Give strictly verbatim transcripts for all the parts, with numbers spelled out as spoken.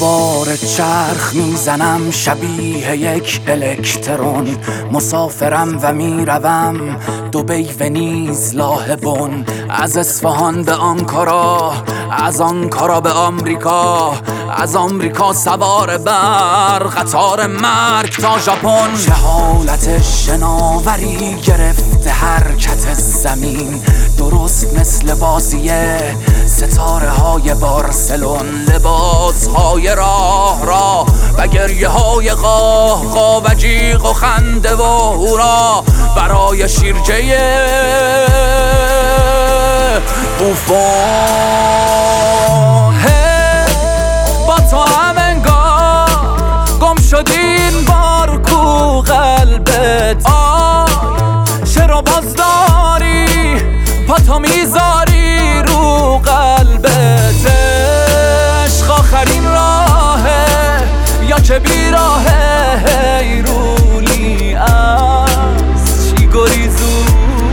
دوباره چرخ میزنم شبیه یک الکترون، مسافرم و میروم دبی، ونیز، لاهبون، از اصفهان به آنکارا، از آنکارا به آمریکا، از آمریکا سوار بر قطار مرگ تا ژاپن. چه حالت شناوری گرفته حرکت زمین، درست مثل بازیه ستاره های بارسلون، لباس های راه راه و گریه های قاه قاه و جیغ و خنده و هورا برای شیرجه بوفون. با تو هم انگار گم شدین بار کو قلبت، آی چرا باز داری پا تو میذاری رو قلبت؟ عشق آخرین راهه یا که بیراهه؟ حیرونی از چی گریزونی؟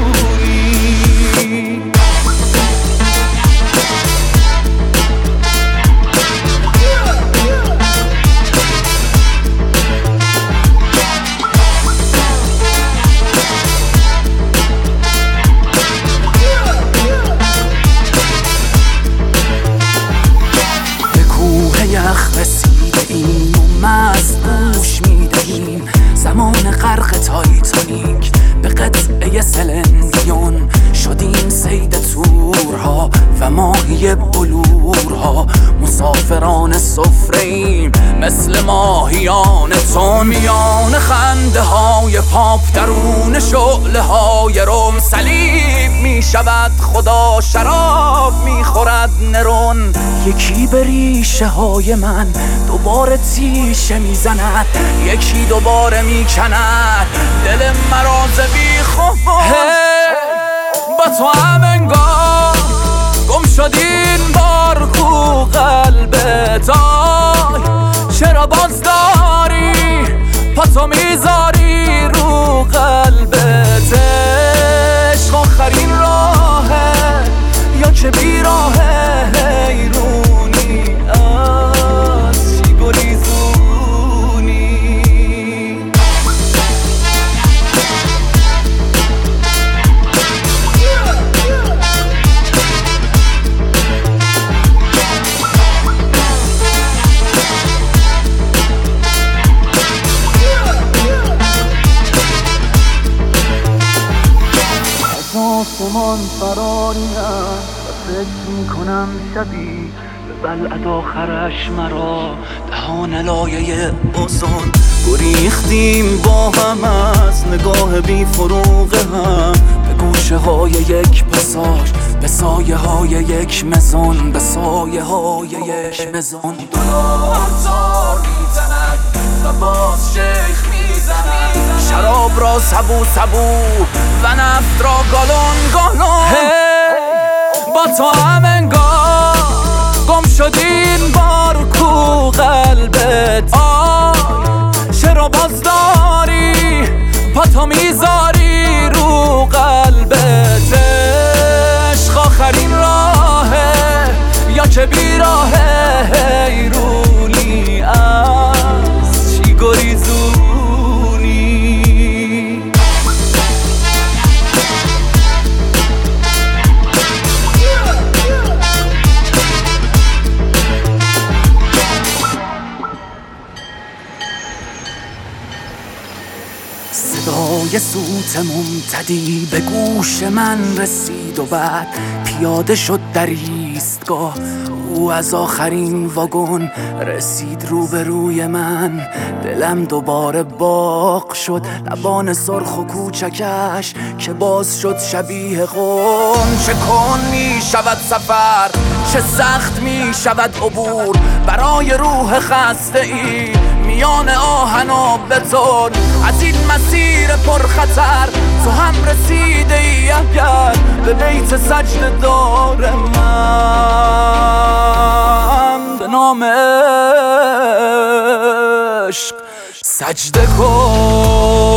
یخ رسیده ایم و مست گوش میدهیم زمان غرق تایتانیک به قطعه سلندیون، شدیم صید تورها و ماهی بلورها، مسافران سفره ایم مثل ماهیان تون، میان خنده های پاپ درون شعله های روم، صلیب می شود خدا، شراب می خورد نرون. یکی به ریشه های من دوباره تیشه می زند، یکی دوباره می کند دل مراز بی خوب. با تو هم انگار گم شدین بار کو قلبت، آی چرا باز داری پا تو میذاری رو قلبت؟ عشق آخرین راهه یا که بیراهه؟ حیرونی از چی گریزونی؟ آسمان فراریم و فکر میکنم شبی به بلعت آخرش مرا دهان لایه اوزون. گریختیم با هم از نگاه بی فروغ هم به گوشه های یک پاساژ، به سایه های یک مزون، به سایه های یک مزون. دلار زار میزند و باز شیخ میزند، شراب را سبو سبو و نفت را گالون گالون. با تو هم انگار گم شدین بار کو قلبت، آی چرا باز داری پا تو میذاری رو قلبت؟ عشق آخرین راهه یا که بیراهه؟ حیرونی از چی گریزونی؟ صدای سوت ممتدی به گوش من رسید و بعد پیاده شد در ایستگاه. او از آخرین واگن رسید روبروی من، دلم دوباره باغ شد، لبان سرخ و کوچکش که باز شد شبیه قم. چه کن می شود سفر، چه سخت می شود عبور برای روح خسته ای میان آهن و بتون. از این مسیر پرخطر تو هم رسیده ای اگر به بیت سجده دار من، به نام عشق سجده کن.